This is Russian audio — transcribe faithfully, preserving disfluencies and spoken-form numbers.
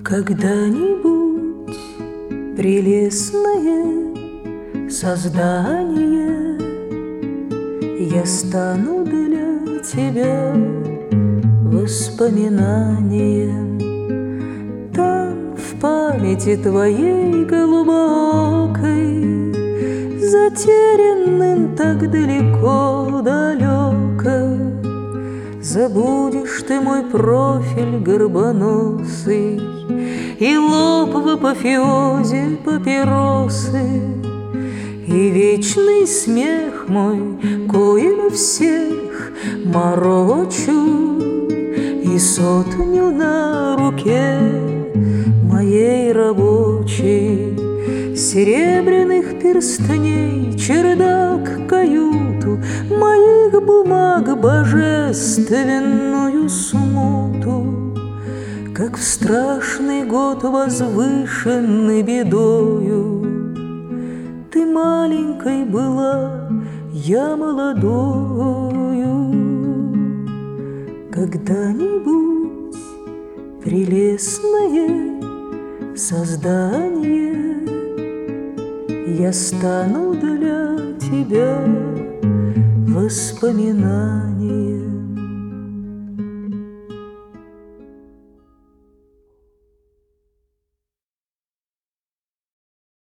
Когда-нибудь прелестное создание я стану для тебя воспоминанием. Там в памяти твоей глубокой, затерянным так далеко-далеко, забудешь ты мой профиль горбоносый и лоб в апофеозе папиросы, и вечный смех мой, коим всех морочу, и сотню на руке моей рабочей, серебряных перстней, чердак, каюту, моих бумаг божественную смуту. Как в страшный год возвышенный бедою, ты маленькой была, я молодою. Когда-нибудь прелестное создание я стану для тебя воспоминанием.